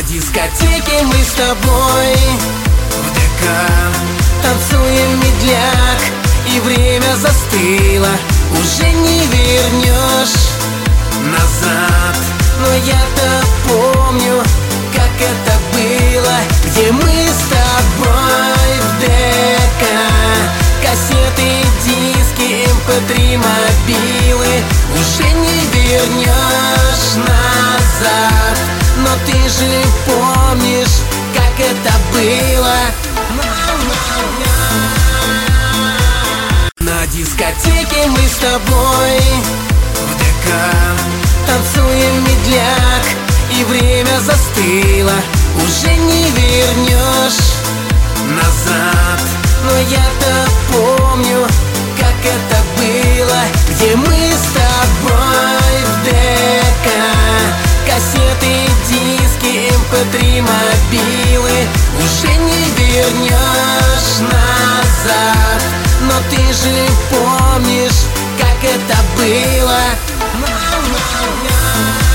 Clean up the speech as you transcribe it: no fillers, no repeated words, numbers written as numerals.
дискотеке мы с тобой в ДК танцуем медляк, и время застыло, уже не вернешь назад. Но я-то помню, как это было, где мы с тобой в ДК. Кассеты, диски, MP3, мобилы, уже не вернешь назад. Но ты же помнишь, как это было. На дискотеке мы с тобой в ДК танцуем медляк, и время застыло, уже не вернешь назад. Но я-то помню, как это было, где мы с тобой в ДК. Кассеты, диски, MP3, мобилы, уже не вернешь назад. Но ты же помнишь, как это было.